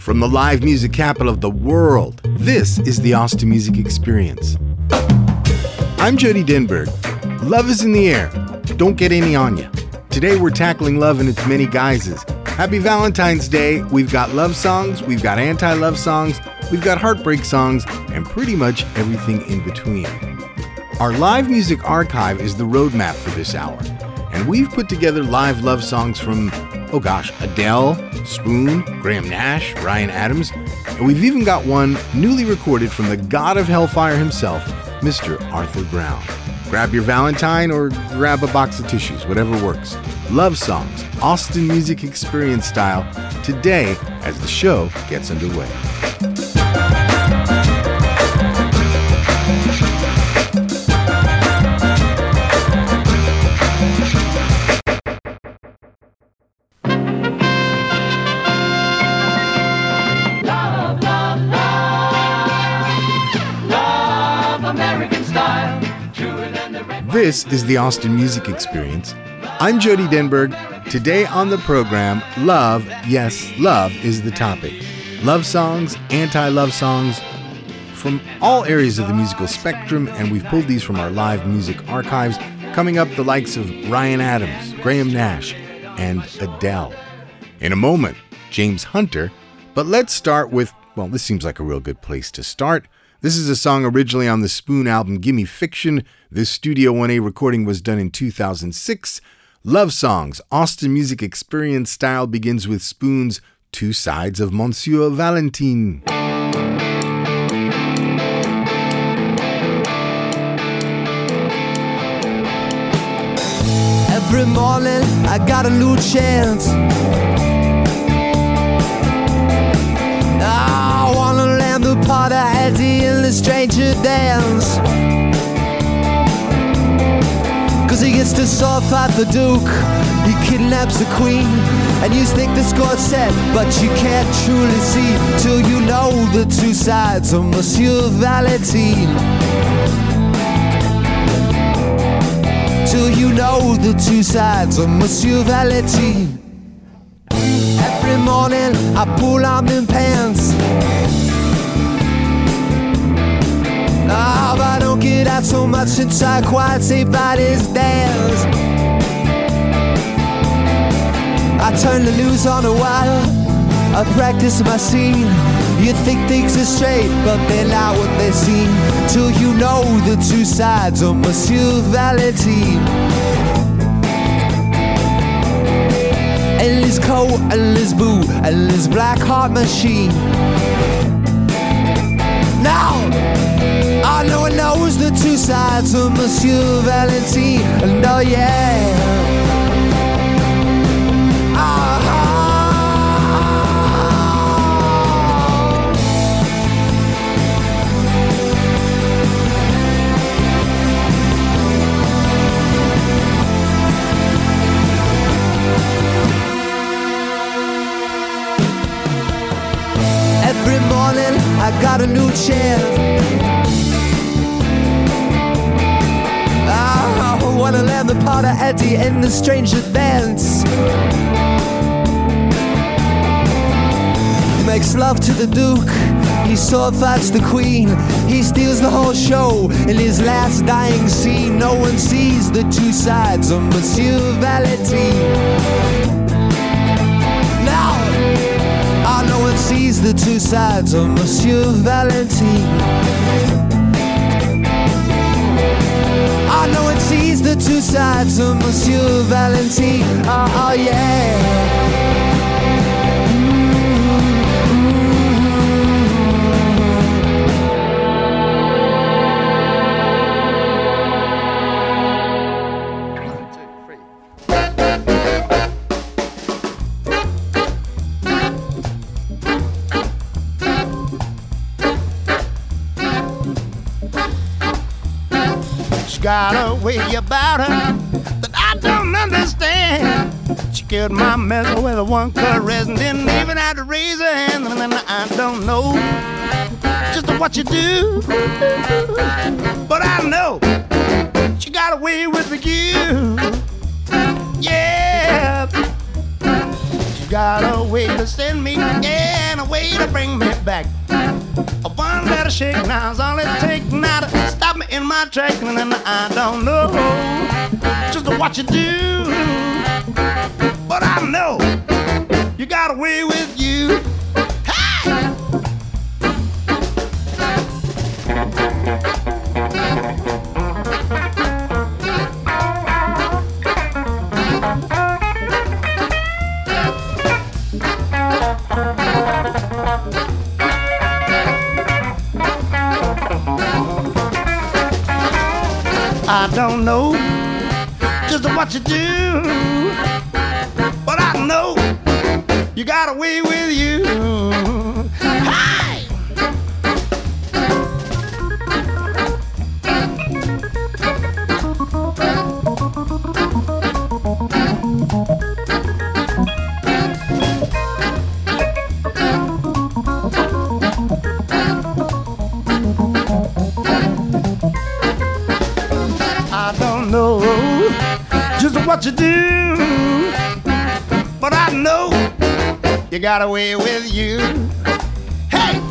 From the live music capital of the world, this is the Austin Music Experience. I'm Jody Denberg. Love is in the air. Don't get any on ya. Today we're tackling love in its many guises. Happy Valentine's Day. We've got love songs, we've got anti-love songs, we've got heartbreak songs, and pretty much everything in between. Our live music archive is the roadmap for this hour, and we've put together live love songs from, Adele, Spoon, Graham Nash, Ryan Adams, and we've even got one newly recorded from the god of hellfire himself, Mr. Arthur Brown. Grab your Valentine or grab a box of tissues, whatever works. Love songs, Austin Music Experience style, today as the show gets underway. This is the Austin Music Experience. I'm Jody Denberg. Today on the program, love, yes, love is the topic. Love songs, anti-love songs from all areas of the musical spectrum, and we've pulled these from our live music archives. Coming up, the likes of Ryan Adams, Graham Nash, and Adele. In a moment, James Hunter. But let's start with, this seems like a real good place to start. This is a song originally on the Spoon album, Gimme Fiction. This Studio 1A recording was done in 2006. Love songs, Austin Music Experience style begins with Spoon's Two Sides of Monsieur Valentine. Every morning I got a new chance. I wanna land the part of Eddie in the stranger dance. Cause he gets to sword fight the Duke, he kidnaps the Queen, and you think the score's set, but you can't truly see till you know the two sides of Monsieur Valentine. Till you know the two sides of Monsieur Valentine. Every morning I pull on them pants. I don't get out so much inside quiet safe bodies dance. I turn the news on a while, I practice my scene. You think things are straight, but they're not what they seem. Till you know the two sides of Monsieur Valentine. And his coat, and his boot, and his black heart machine. Now I know it knows the two sides of Monsieur Valentine. And oh yeah, every morning I got a new chance. I wanna land the part of Eddie in the stranger dance. He makes love to the Duke, he sword fights the Queen, he steals the whole show in his last dying scene. No one sees the two sides of Monsieur Valentine. Now no one sees the two sides of Monsieur Valentine. No one sees the two sides of Monsieur Valentine. Oh yeah. Got a way about her that I don't understand. She killed my mess with a one caress and didn't even have to raise her hand. And I don't know just what you do, but I know she got away with you. Yeah, she got a way to send me, yeah, and a way to bring me back. One little shake now is all it takes now to stop me in my tracks, and then I don't know just what you do, but I know you got a way with you. Hey! I don't know just what you do, but I know you got a way with you. Hey! I don't know just what you do, but I know you got a way with you. Hey!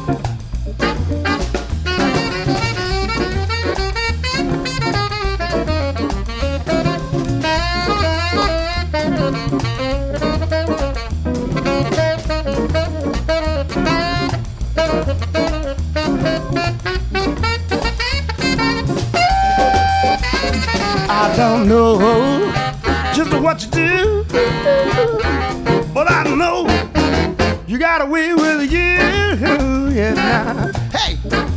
I don't know just what you do, but I know you got a way with you. Yeah, now. Hey!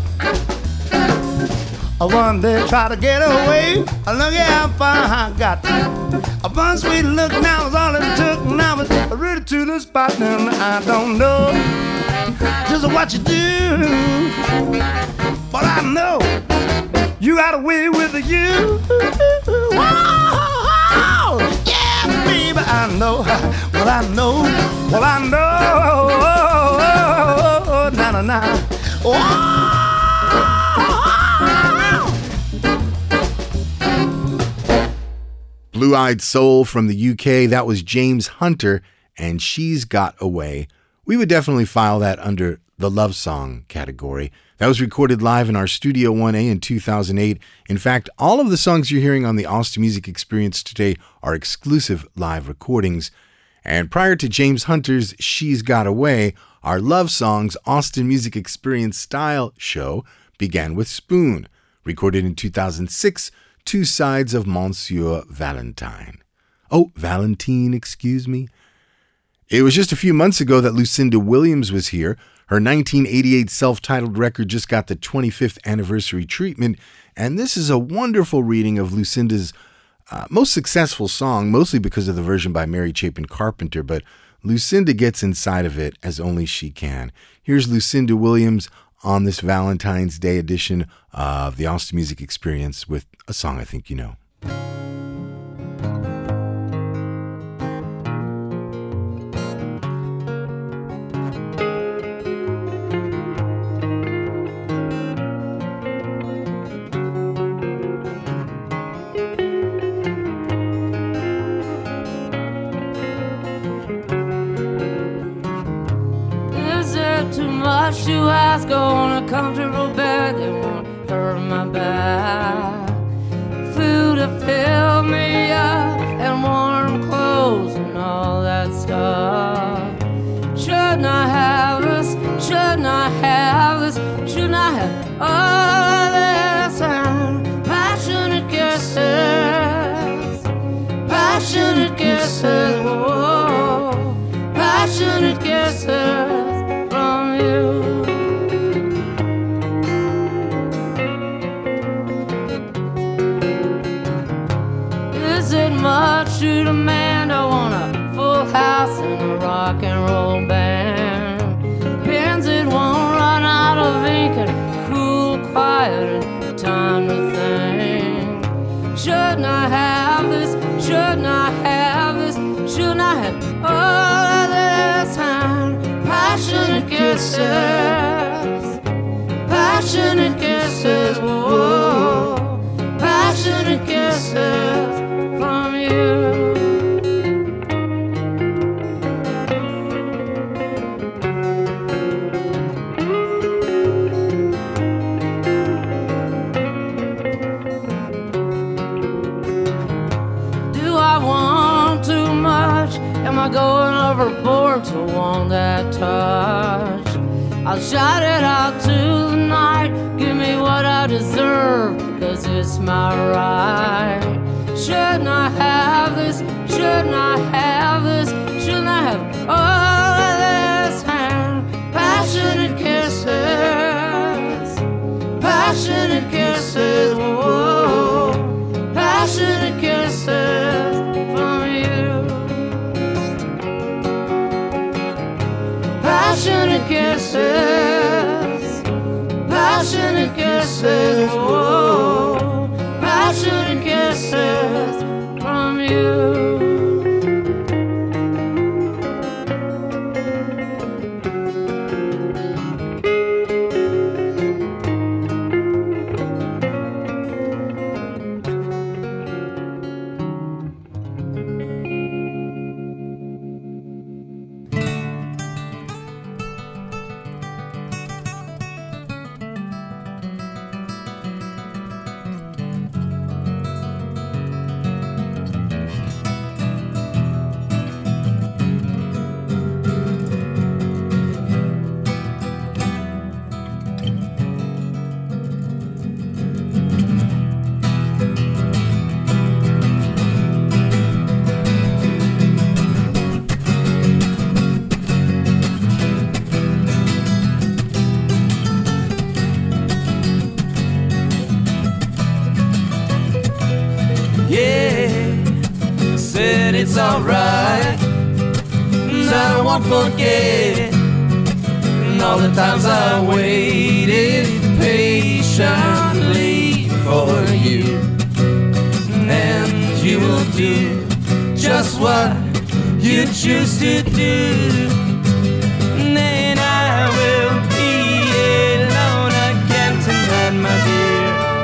I one day try to get away. Look at how far I got. A fun sweet look now is all it took. Now it's ready to the spot, and I don't know just what you do, but I know you got a way with you. Whoa, yeah, baby, I know. Well, I know. Well, I know. Na na na. Whoa. Blue-Eyed Soul from the UK, that was James Hunter, and She's Got Away. We would definitely file that under the love song category. That was recorded live in our Studio 1A in 2008. In fact, all of the songs you're hearing on the Austin Music Experience today are exclusive live recordings. And prior to James Hunter's She's Got Away, our Love Songs Austin Music Experience style show began with Spoon, recorded in 2006, Two Sides of Monsieur Valentine. Oh, Valentine, excuse me. It was just a few months ago that Lucinda Williams was here. Her 1988 self-titled record just got the 25th anniversary treatment, and this is a wonderful reading of Lucinda's most successful song, mostly because of the version by Mary Chapin Carpenter, but Lucinda gets inside of it as only she can. Here's Lucinda Williams on this Valentine's Day edition of the Austin Music Experience with a song I think you know. To ask on a comfortable bed that won't hurt my back, food to fill me up, and warm clothes and all that stuff. Shouldn't I have this? Shouldn't I have this? Shouldn't I have all of this? And passionate kisses, passionate kisses, whoa, passionate kisses from you. Is it much to demand? I want a full house and a rock and roll band. Pens it won't run out of ink and cool, quiet and time to think. Shouldn't I have this? Shouldn't I have this? Shouldn't I have all of this? And passionate kisses, passionate kisses, whoa, passionate kisses from you. I going overboard to want that touch? I'll shout it out to the night. Give me what I deserve, 'cause it's my right. Shouldn't I have this? Shouldn't I have this? Shouldn't I have all of this? And passionate kisses, passionate kisses, whoa, passionate kisses from you. Passionate kisses, passionate kisses, whoa, passionate kisses from you. It's alright, I won't forget all the times I waited patiently for you. And you will do just what you choose to do. And then I will be alone again tonight, my dear.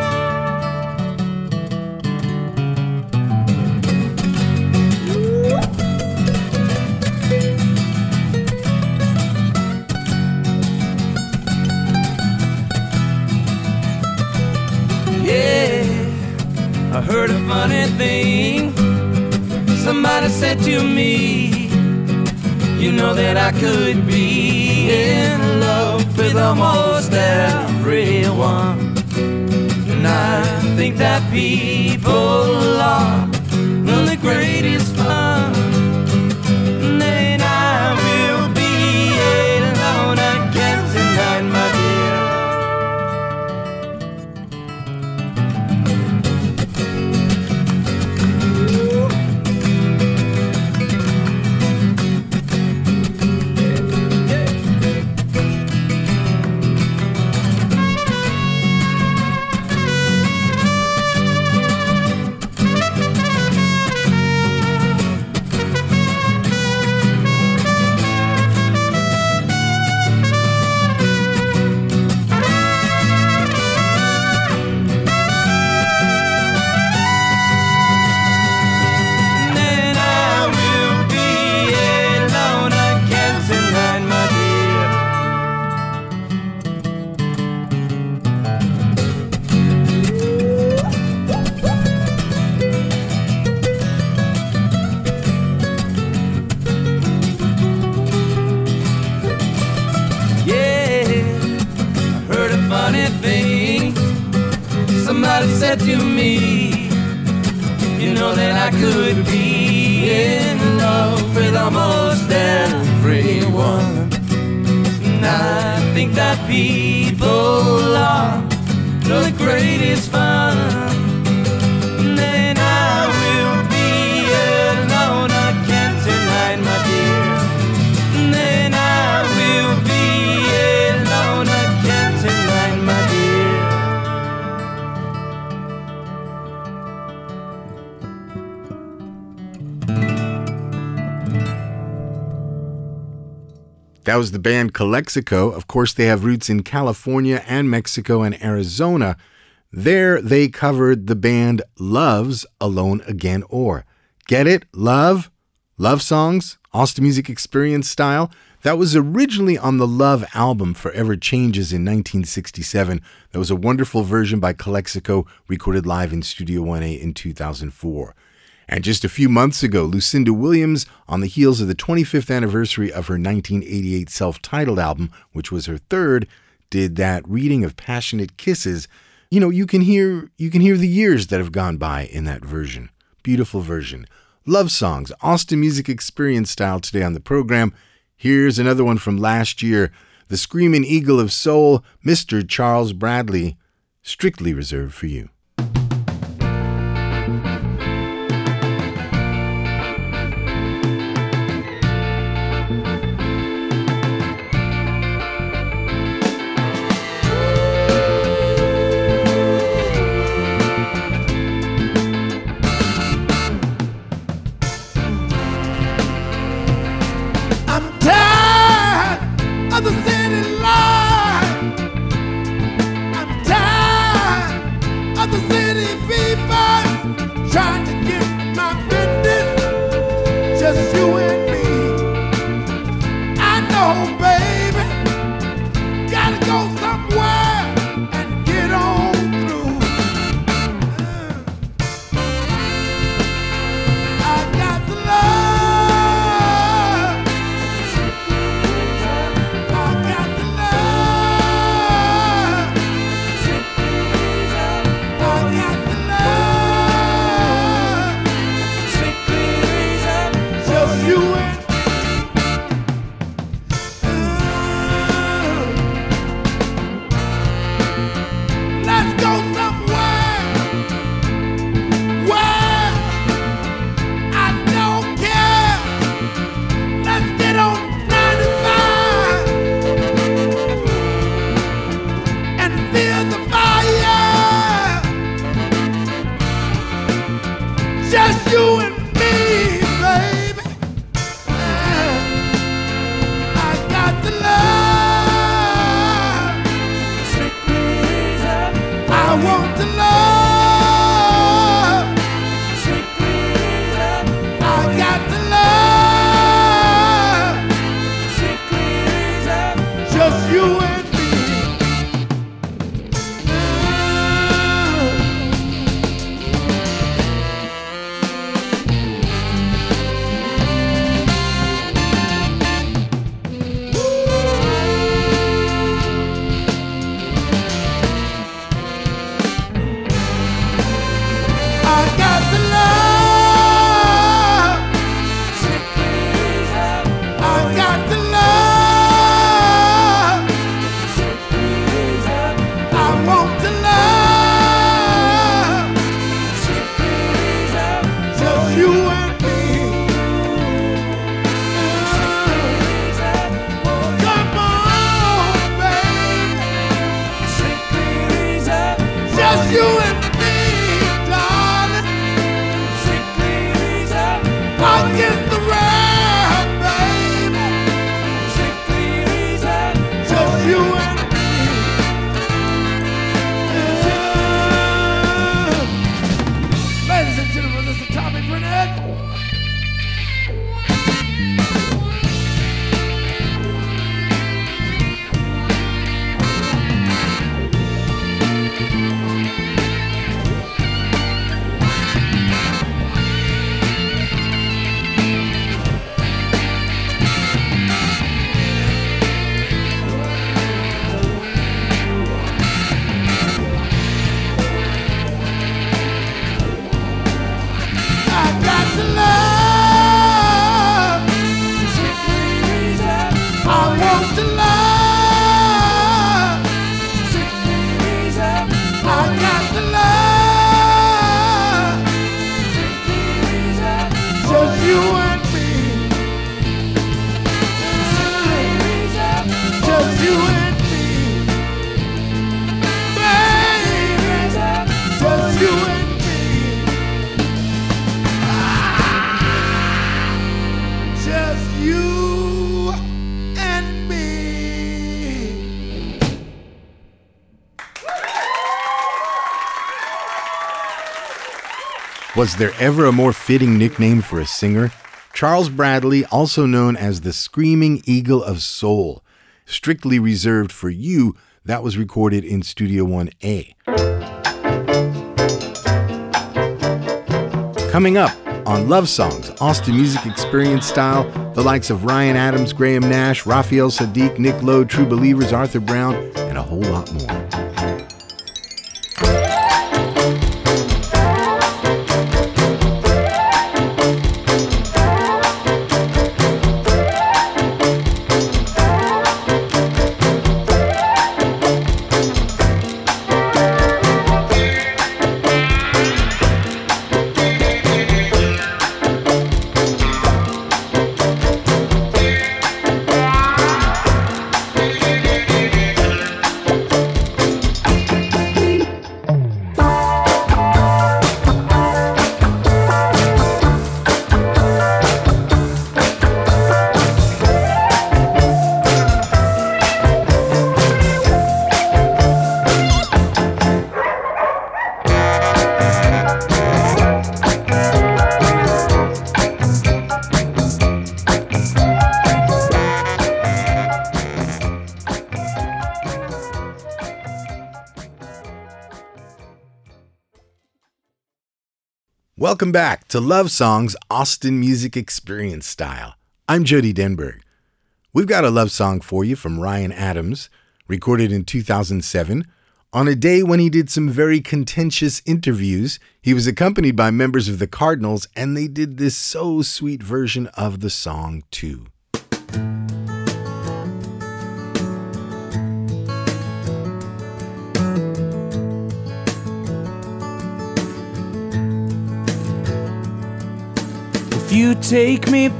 I heard a funny thing. Somebody said to me, you know that I could be in love with almost everyone. And I think that people are the greatest fun. And then I will be alone again tonight, my dear. Said to me, you know that I could be in love with almost everyone. And I think that people are the greatest fun. And then I will be alone again tonight, my dear. And then I will be alone again tonight, my dear. That was the band Calexico. Of course, they have roots in California and Mexico and Arizona. There, they covered the band Love's Alone Again Or. Get it? Love? Love songs? Austin Music Experience style? That was originally on the Love album, Forever Changes, in 1967. That was a wonderful version by Calexico, recorded live in Studio 1A in 2004. And just a few months ago, Lucinda Williams, on the heels of the 25th anniversary of her 1988 self-titled album, which was her third, did that reading of Passionate Kisses. You know, you can hear the years that have gone by in that version. Beautiful version. Love songs, Austin Music Experience style today on the program. Here's another one from last year. The Screaming Eagle of Soul, Mr. Charles Bradley, strictly reserved for you. Was there ever a more fitting nickname for a singer? Charles Bradley, also known as the Screaming Eagle of Soul, strictly reserved for you. That was recorded in Studio 1A. Coming up, on Love Songs, Austin Music Experience style, the likes of Ryan Adams, Graham Nash, Raphael Saadiq, Nick Lowe, True Believers, Arthur Brown, and a whole lot more. Welcome back to Love Songs, Austin Music Experience style. I'm Jody Denberg. We've got a love song for you from Ryan Adams, recorded in 2007. On a day when he did some very contentious interviews, he was accompanied by members of the Cardinals, and they did this so sweet version of the song too. If you take me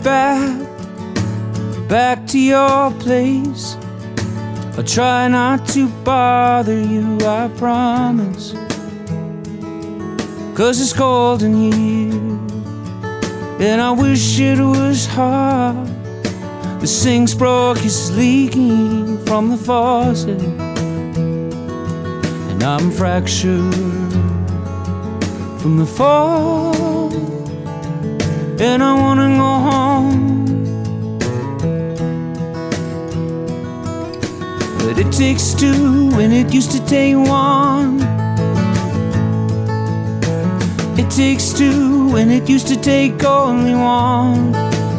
back to your place, I'll try not to bother you, I promise. 'Cause it's cold in here, and I wish it was hot. The sink's broke, it's leaking from the faucet, and I'm fractured from the fall. And I wanna go home, but it takes two and it used to take one. It takes two and it used to take only one.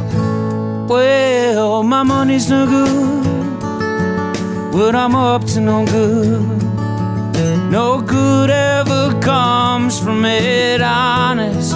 Well, my money's no good, but I'm up to no good. No good ever comes from it, honest.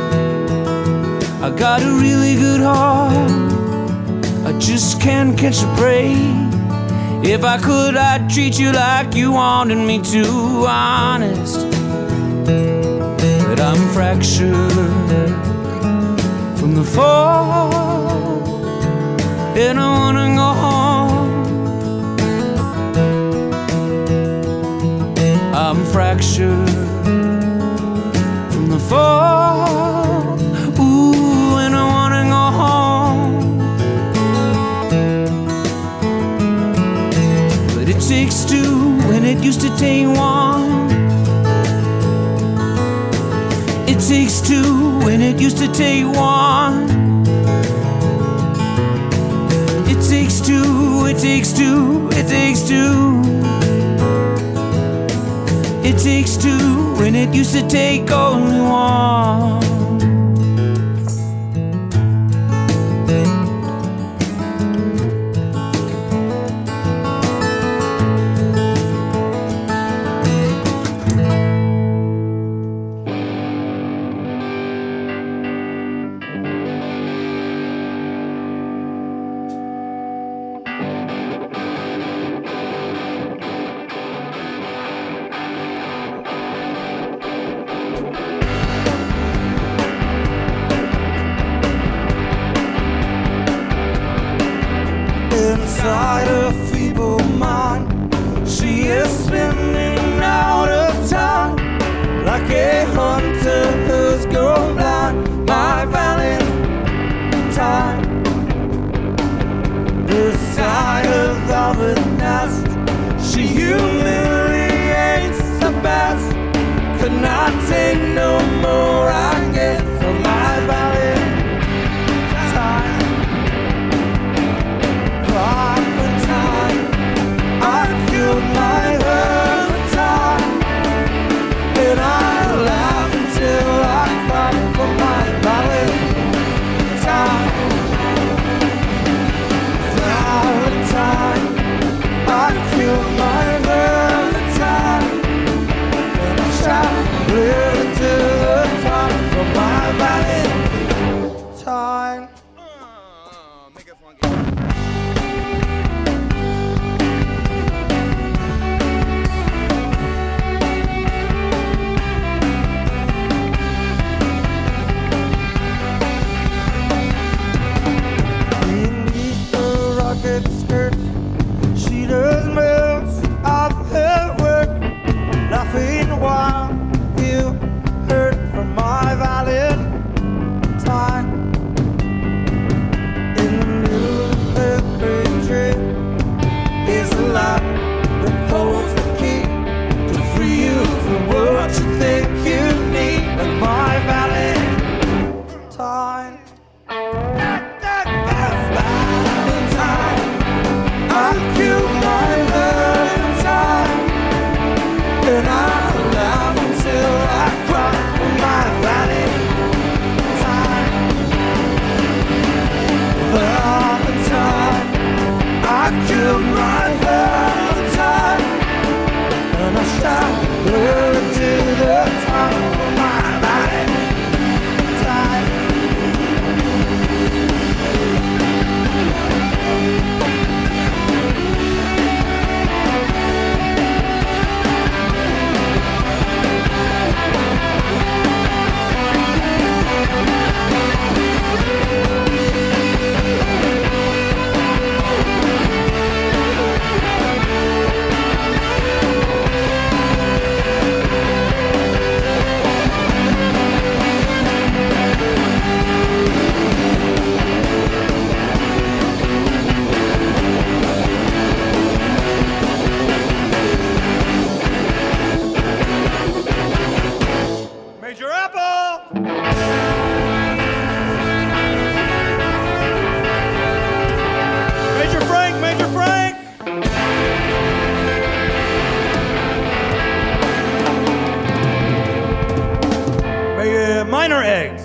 I got a really good heart, I just can't catch a break. If I could, I'd treat you like you wanted me to, honest. But I'm fractured from the fall, and I wanna go home. I'm fractured from the fall, ooh, and I wanna go home. But it takes two when it used to take one. It takes two when it used to take one. It takes two, it takes two, it takes two. It takes two when it used to take only one. Inside a feeble mind, she is spinning out of time, like a hunter who's grown blind. My Valentine, the sight of the nest, she humiliates the best. Could not take no more, I guess, of my Valentine. My Valentine, and I laugh until Minor eggs.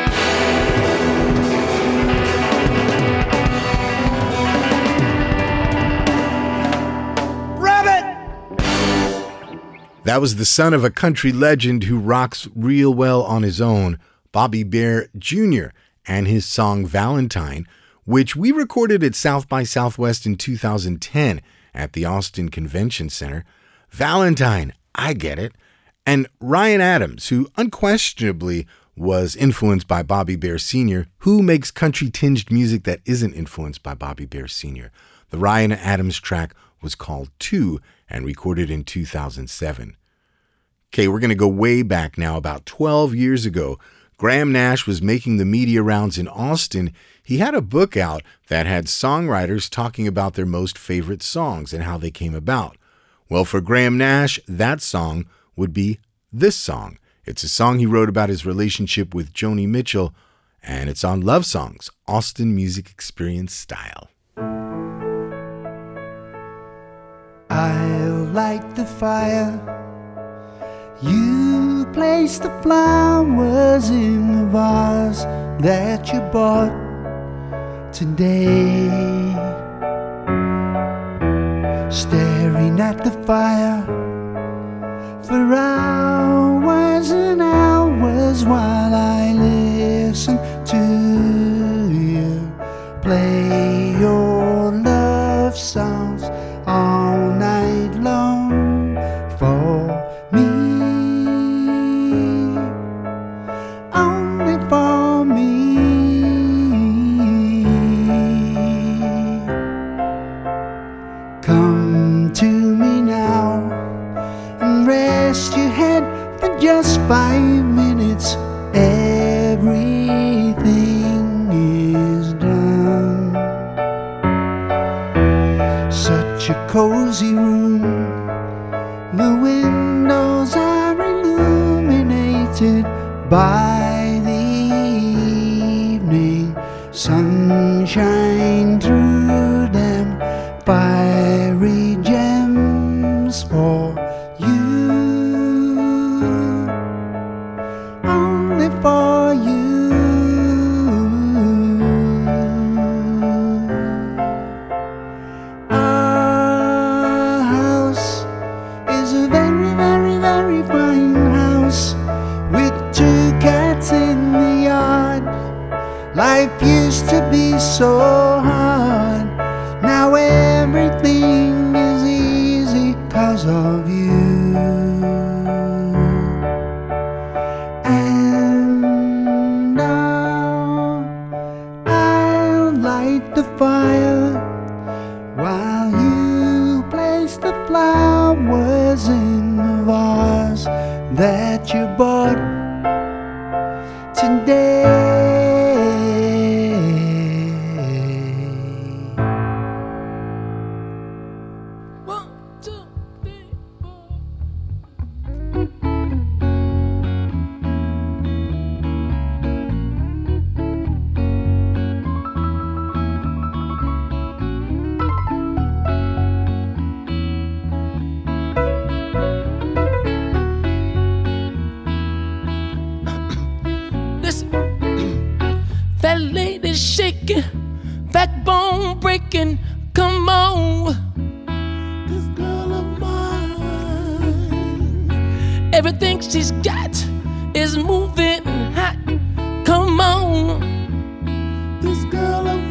That was the son of a country legend who rocks real well on his own, Bobby Bare Jr., and his song Valentine, which we recorded at South by Southwest in 2010 at the Austin Convention Center. Valentine, I get it. And Ryan Adams, who unquestionably was influenced by Bobby Bare Sr., who makes country-tinged music that isn't influenced by Bobby Bare Sr. The Ryan Adams track was called Two and recorded in 2007. Okay, we're going to go way back now, about 12 years ago. Graham Nash was making the media rounds in Austin. He had a book out that had songwriters talking about their most favorite songs and how they came about. Well, for Graham Nash, that song would be this song. It's a song he wrote about his relationship with Joni Mitchell, and it's on Love Songs, Austin Music Experience style. I'll light the fire. You place the flowers in the vase that you bought today. Staring at the fire for hours and hours while I listen to you play your love songs all night long for me, only for me. Come to me now and rest your head for just 5 minutes. Everything is done. Such a cozy room. The windows are illuminated by the evening sunshine through them. Fiery gems for you, only for you. Our house is a very, very, very fine house with 2 cats freaking, come on. This girl of mine. Everything she's got is moving hot. Come on. This girl of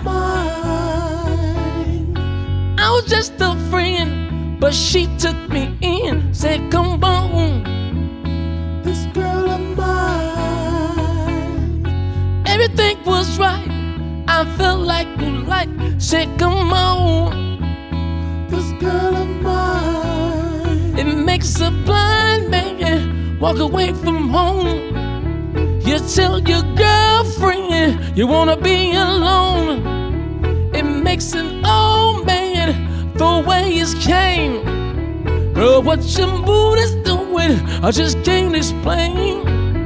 mine. I was just a friend, but she took me in. Said, come on. This girl of mine. Everything was right. I felt like new life. Said, come on. This girl of mine. It makes a blind man walk away from home. You tell your girlfriend you wanna be alone. It makes an old man throw away his cane. Girl, what your mood is doing, I just can't explain.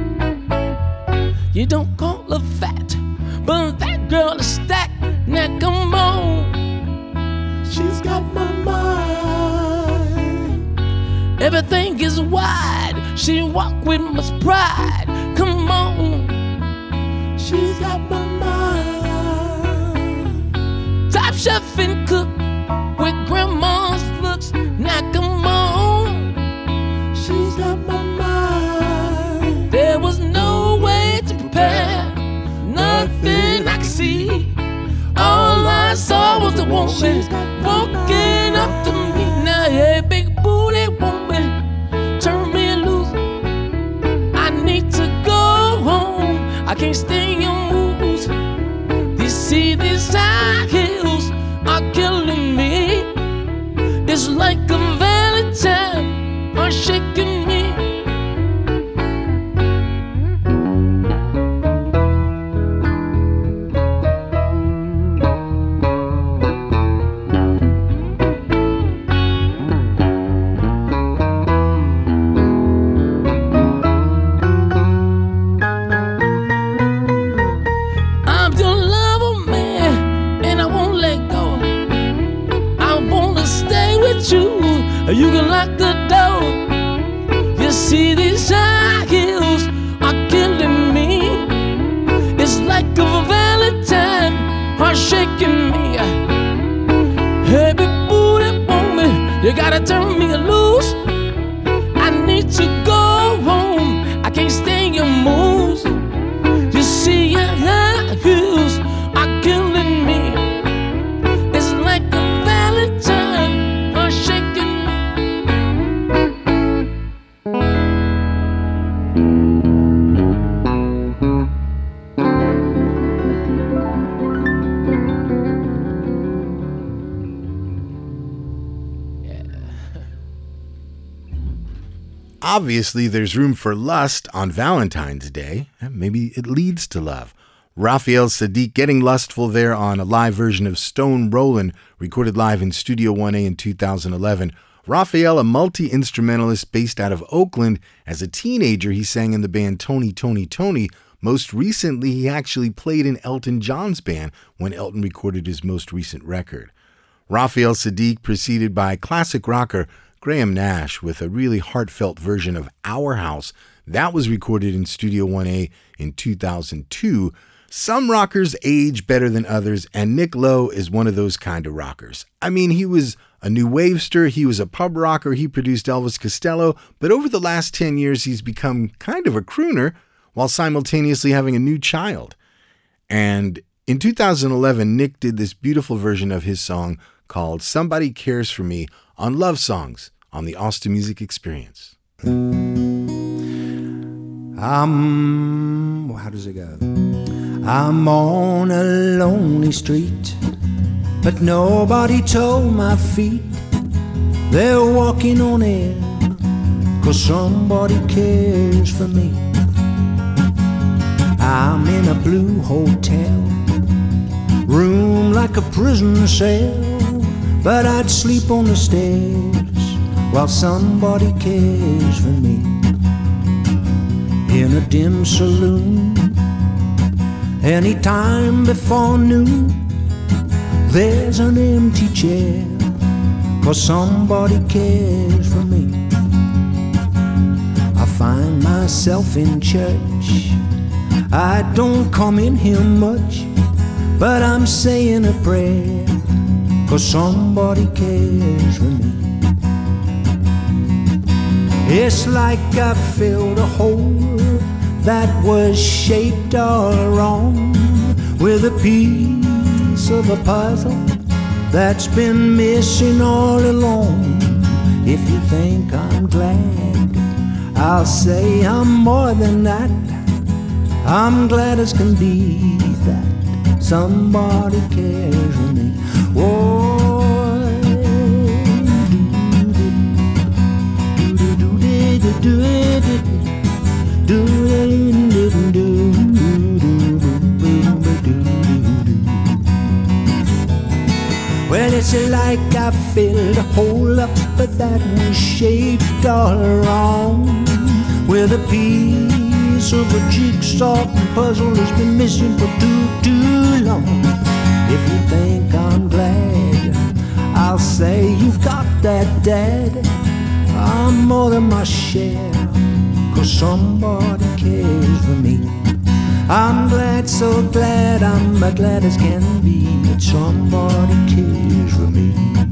You don't call her fat, but that girl is stacked. Now come on. She's got my mind. Everything is wide. She walk with much pride. Come on. She's got my mind. Top chef and cook with grandma's looks. Now come on. She's got my mind. There was no way to prepare. Nothing I could see. All I saw was the woman walking up to me. Now, hey, big booty woman, turn me loose. I need to go home. I can't stay in your moves. You see, these high heels are killing me. It's like a Valentine are shaking me. You can lock the door. You see, these high heels are killing me. It's like a Valentine are shaking me. Hey, big booty woman, you gotta turn me loose. I need to go home. I can't stay in your moves. You see, your high heels are killing me. It's like a Valentine are shaking me. Obviously, there's room for lust on Valentine's Day. Maybe it leads to love. Raphael Saadiq getting lustful there on a live version of Stone Rollin', recorded live in Studio 1A in 2011. Raphael, a multi-instrumentalist based out of Oakland. As a teenager, he sang in the band Tony, Tony, Tony. Most recently, he actually played in Elton John's band when Elton recorded his most recent record. Raphael Saadiq preceded by classic rocker Graham Nash with a really heartfelt version of Our House. That was recorded in Studio 1A in 2002. Some rockers age better than others, and Nick Lowe is one of those kind of rockers. I mean, he was a new wavester, he was a pub rocker, he produced Elvis Costello, but over the last 10 years he's become kind of a crooner while simultaneously having a new child. And in 2011, Nick did this beautiful version of his song called Somebody Cares for Me on Love Songs on the Austin Music Experience. How does it go? I'm on a lonely street, but nobody told my feet they're walking on air, 'cause somebody cares for me. I'm in a blue hotel room like a prison cell, but I'd sleep on the stairs while somebody cares for me. In a dim saloon, anytime before noon, there's an empty chair, 'cause somebody cares for me. I find myself in church, I don't come in here much, but I'm saying a prayer 'cause somebody cares for me. It's like I filled a hole that was shaped all wrong with a piece of a puzzle that's been missing all along. If you think I'm glad, I'll say I'm more than that. I'm glad as can be that somebody cares for me. Well, it's like I filled a hole up that was shaped all wrong with a piece of a jigsaw puzzle that's been missing for too long. If you think I'm glad, I'll say you've got that, Dad. I'm more than my share, 'cause somebody cares for me. I'm glad, so glad, I'm as glad as can be that somebody cares for me.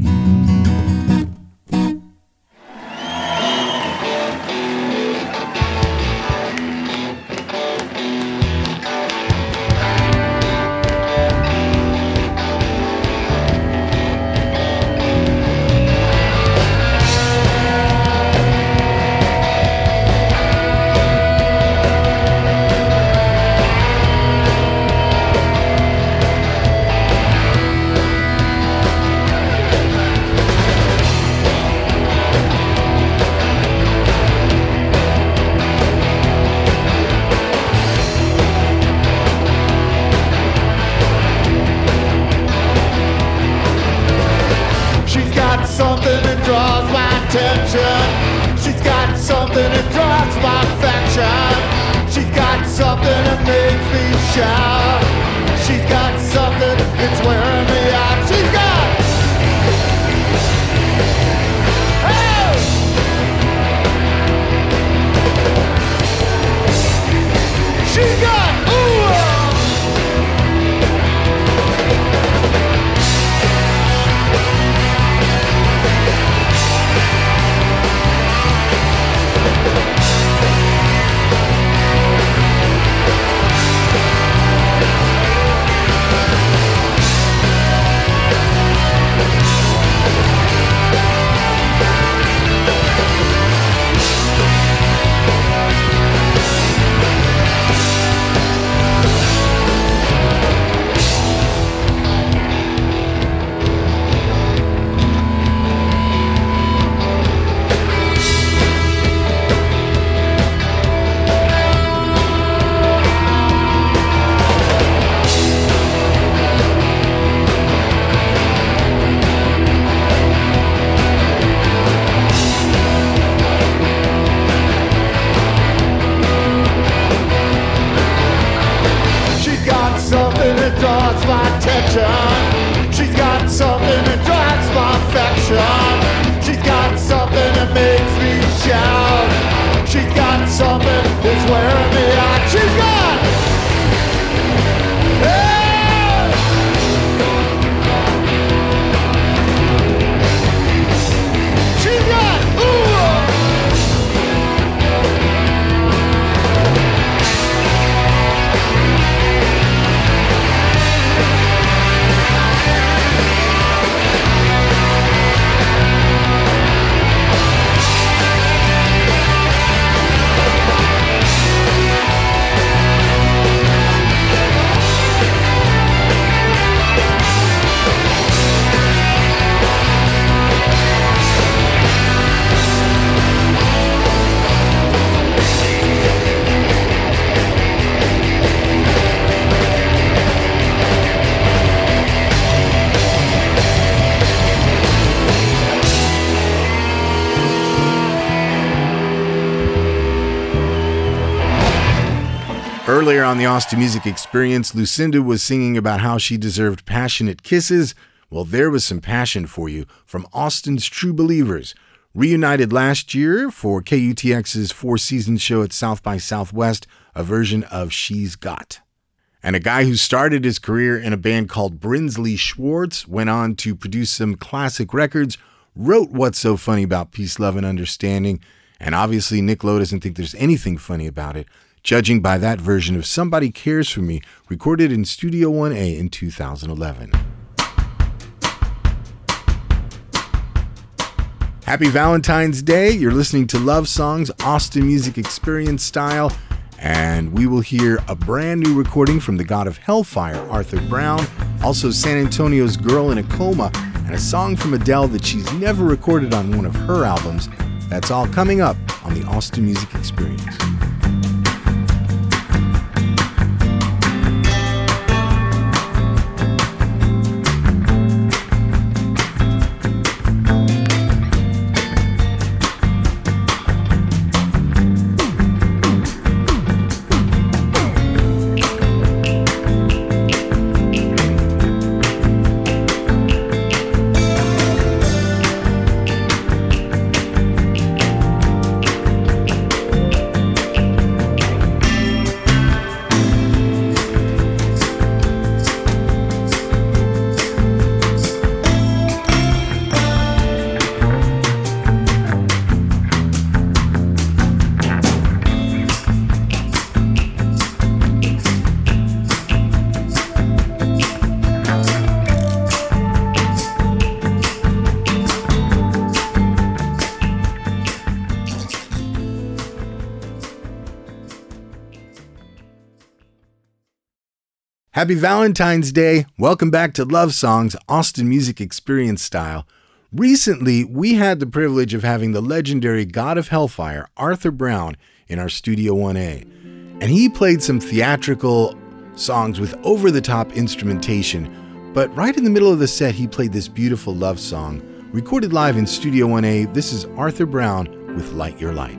Earlier on the Austin Music Experience, Lucinda was singing about how she deserved passionate kisses. Well, there was some passion for you from Austin's True Believers, reunited last year for KUTX's Four Seasons show at South by Southwest, a version of She's Got. And a guy who started his career in a band called Brinsley Schwartz, went on to produce some classic records, wrote What's So Funny About Peace, Love, and Understanding, and obviously Nick Lowe doesn't think there's anything funny about it, judging by that version of Somebody Cares For Me, recorded in Studio 1A in 2011. Happy Valentine's Day. You're listening to Love Songs, Austin Music Experience style, and we will hear a brand new recording from the God of Hellfire, Arthur Brown, also San Antonio's Girl in a Coma, and a song from Adele that she's never recorded on one of her albums. That's all coming up on the Austin Music Experience. Happy Valentine's Day. Welcome back to Love Songs, Austin Music Experience style. Recently, we had the privilege of having the legendary God of Hellfire, Arthur Brown, in our Studio 1A. And he played some theatrical songs with over-the-top instrumentation. But right in the middle of the set, he played this beautiful love song. Recorded live in Studio 1A, this is Arthur Brown with Light Your Light.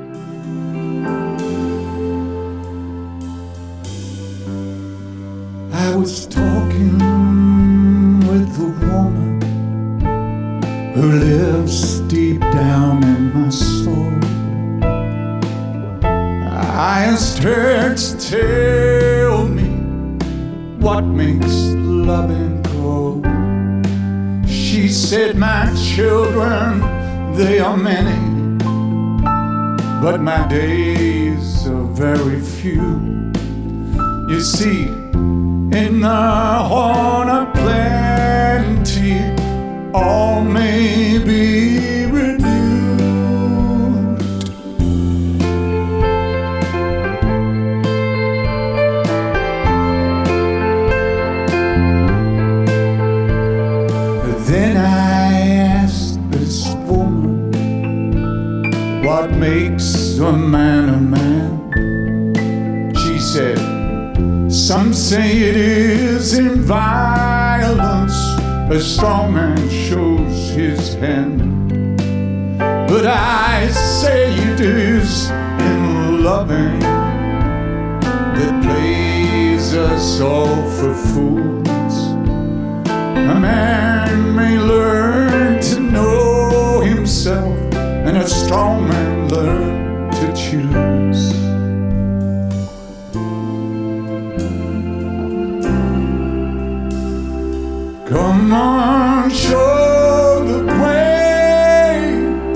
I was talking with a woman who lives deep down in my soul. I asked her to tell me what makes loving grow. She said, my children, they are many, but my days are very few. You see, in the horn of plenty, all may be renewed. Then I asked this woman, what makes a man a man? She said, some say it is in violence a strong man shows his hand, but I say it is in loving that plays us all for fools. A man may learn to know himself, and a strong man learn to choose. Come on, show the way.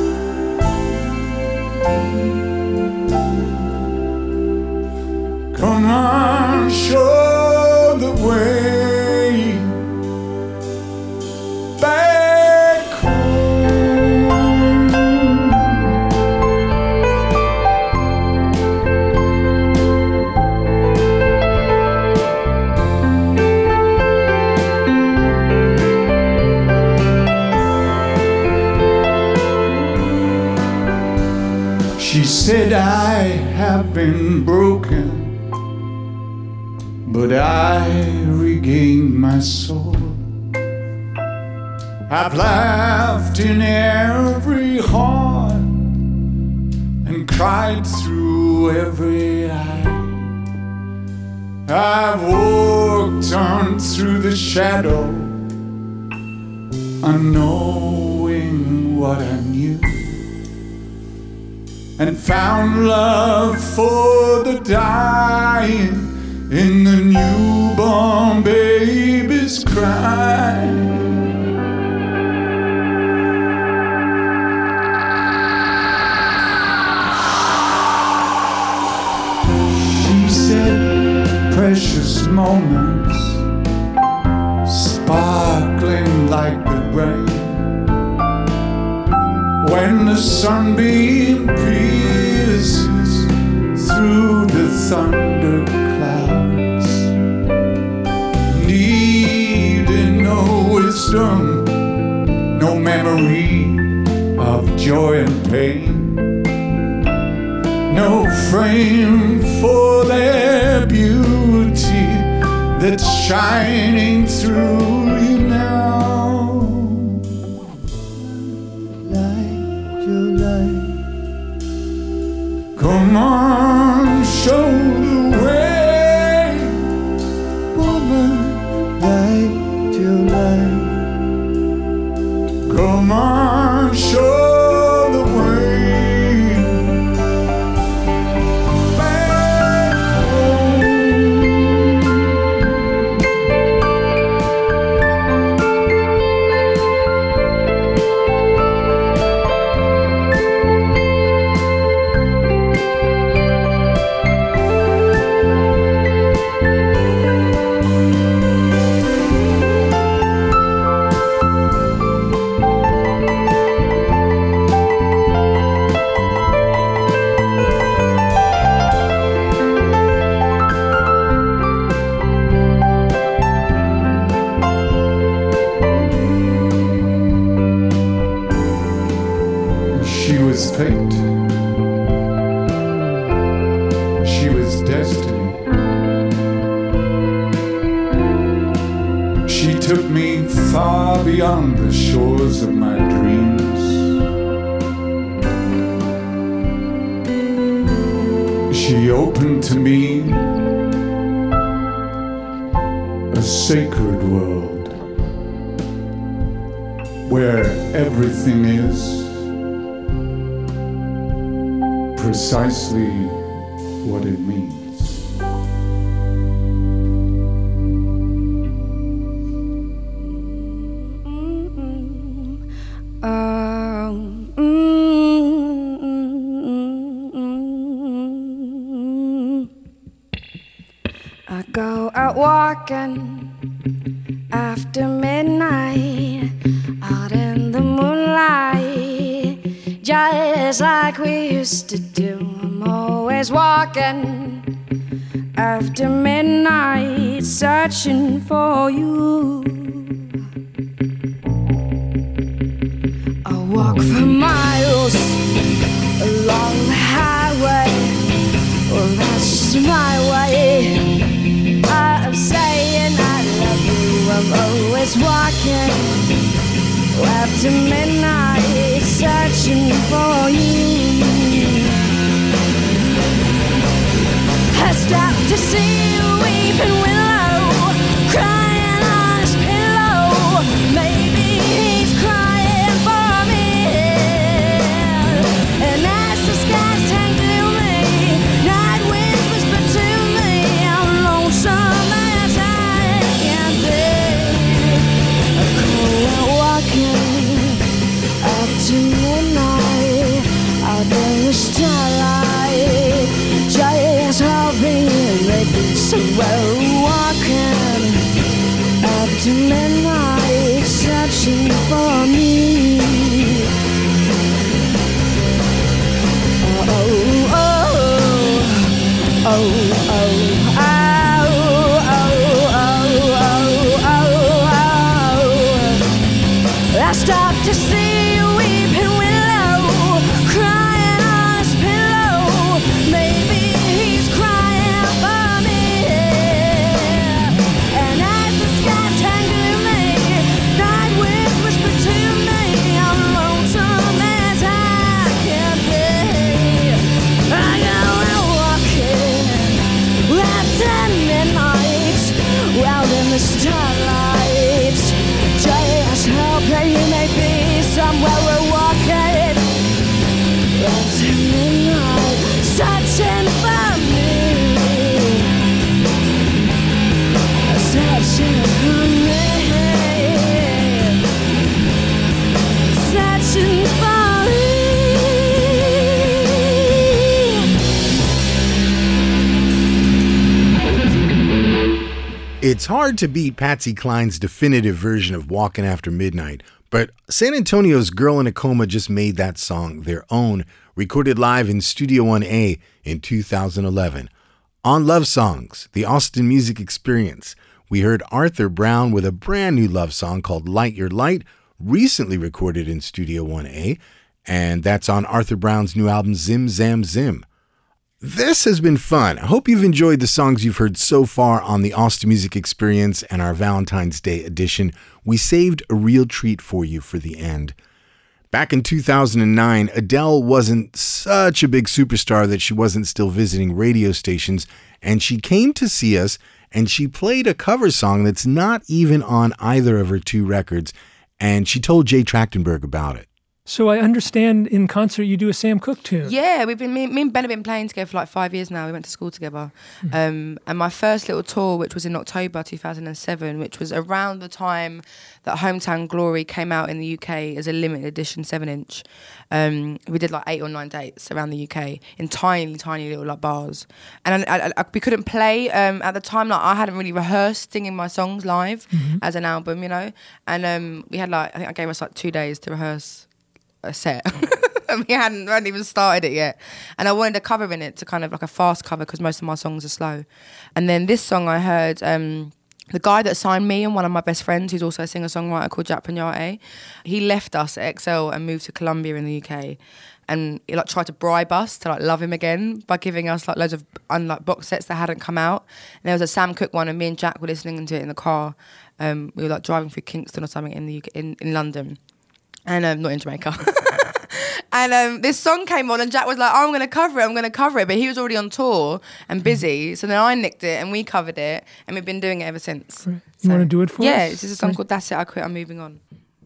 Come on, show the way back home. She said, I have been broken, but I regained my soul. I've laughed in every heart and cried through every eye. I've walked on through the shadow, unknowing what I knew, and found love for the dying in the newborn baby's cry. She said precious moments sparkling like the rain when the sunbeam pierces through the thunder clouds, needing no wisdom, no memory of joy and pain, no frame for their beauty that's shining through you now. Come on, show the way, woman, light your light. Come on, show the way back home. She was fate, she was destiny. She took me far beyond the shores of my dreams. She opened to me a sacred world where everything is precisely what it means. I go out walking after midnight, out in the moonlight, just like we used to do. I'm always walking after midnight, searching for you. I walk for miles along the highway. Well, that's just my way of saying I love you. I'm always walking after midnight, searching for you. I stopped to see a weeping willow crying on his pillow. Maybe he's crying for me. And as the skies turn gloomy, night winds whisper to me, I'm lonesome as I can be. I go out walking after midnight, out in the starlight, just hoping maybe somewhere walking after midnight, searching for me. Oh, oh, oh, oh, oh, I stopped to see a weeping willow crying on his pillow. Maybe he's crying for me. And as the skies turn gloomy, night winds whisper to me, I'm lonesome as I can be. I go out walking after midnight, out in the starlight, just hoping you may be somewhere we're walking after midnight, searching for me. It's hard to beat Patsy Cline's definitive version of Walkin' After Midnight, but San Antonio's Girl in a Coma just made that song their own, recorded live in Studio 1A in 2011. On Love Songs, the Austin Music Experience, we heard Arthur Brown with a brand new love song called Light Your Light, recently recorded in Studio 1A, and that's on Arthur Brown's new album Zim Zam Zim. This has been fun. I hope you've enjoyed the songs you've heard so far on the Austin Music Experience and our Valentine's Day edition. We saved a real treat for you for the end. Back in 2009, Adele wasn't such a big superstar that she wasn't still visiting radio stations, and she came to see us, and she played a cover song that's not even on either of her two records, and she told Jay Trachtenberg about it. So I understand in concert you do a Sam Cooke tune. Yeah, me and Ben have been playing together for like 5 years now. We went to school together. And my first little tour, which was in October 2007, which was around the time that Hometown Glory came out in the UK as a limited edition 7-inch. We did like 8 or 9 dates around the UK in tiny, tiny little like bars. And we couldn't play at the time. Like I hadn't really rehearsed singing my songs live as an album, you know. And we had like, I think I gave us like 2 days to rehearse a set. And we hadn't even started it yet. And I wanted a cover in it to kind of like a fast cover because most of my songs are slow. And then this song I heard, the guy that signed me and one of my best friends, who's also a singer-songwriter called Jack Panyate, he left us at XL and moved to Columbia in the UK. And he like tried to bribe us to like love him again by giving us like loads of box sets that hadn't come out. And there was a Sam Cooke one, and me and Jack were listening to it in the car. We were like driving through Kingston or something in the UK, in London. And not in Jamaica. And this song came on and Jack was like, oh, I'm going to cover it. But he was already on tour and busy. So then I nicked it and we covered it. And we've been doing it ever since. Right. You want to do it for us? Yeah, this is a song called That's It, I Quit, I'm Moving On.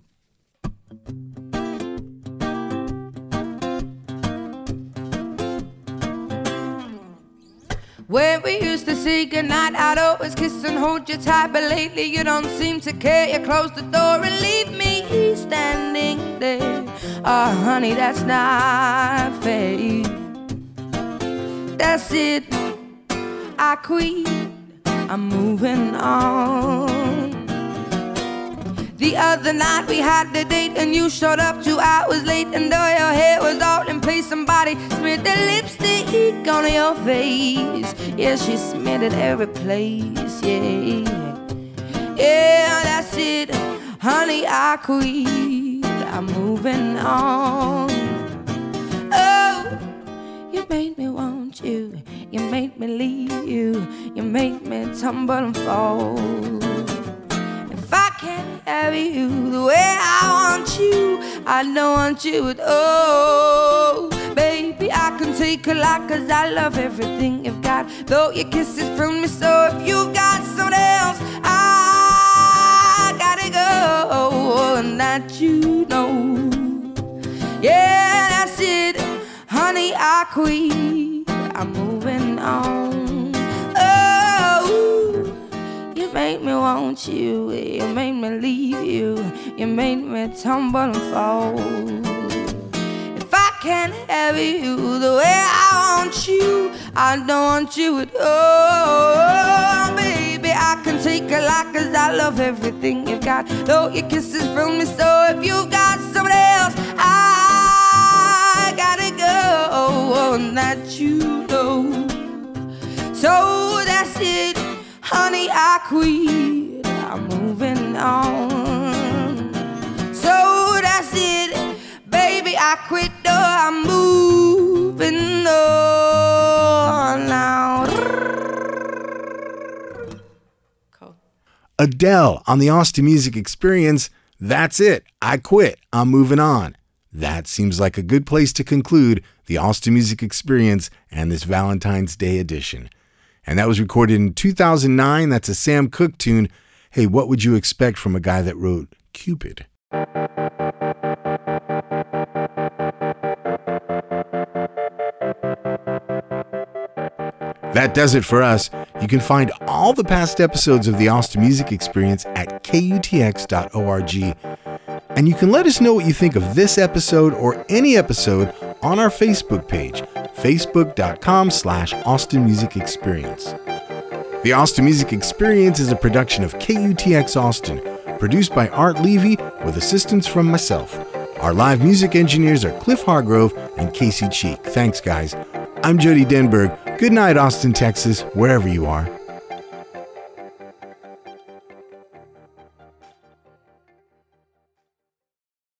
When we used to say goodnight, I'd always kiss and hold you tight. But lately you don't seem to care. You close the door and leave me standing there. Oh, honey, that's not fair. That's it, I quit, I'm moving on. The other night we had the date and you showed up 2 hours late. And though your hair was all in place, somebody smeared the lipstick on your face. Yeah, she smeared it every place, yeah. Yeah, that's it, honey, I quit, I'm moving on. Oh, you made me want you, you made me leave you, you made me tumble and fall. If I can't have you the way I want you, I don't want you at all. Baby, I can take a lot 'cause I love everything you've got. Though your kisses from me, so if you've got someone else, I gotta go, and that you know. Yeah, that's it, honey, I quit, I'm moving on. Oh, you made me want you, you made me leave you, you made me tumble and fall. If I can't have you the way I want you, I don't want you at all. Baby, I can take a lot 'cause I love everything you've got. Though your kisses from me, so if you've got someone else, I gotta go, and that you know. So that's it, honey, I quit, I'm moving on. So that's it, baby, I quit, I'm moving on now. Cool. Adele on the Austin Music Experience. That's it, I quit, I'm moving on. That seems like a good place to conclude the Austin Music Experience and this Valentine's Day edition. And that was recorded in 2009. That's a Sam Cooke tune. Hey, what would you expect from a guy that wrote Cupid? That does it for us. You can find all the past episodes of the Austin Music Experience at KUTX.org. And you can let us know what you think of this episode or any episode on our Facebook page, facebook.com/Austin Music Experience. The Austin Music Experience is a production of KUTX Austin, produced by Art Levy with assistance from myself. Our live music engineers are Cliff Hargrove and Casey Cheek. Thanks, guys. I'm Jody Denberg. Good night, Austin, Texas, wherever you are.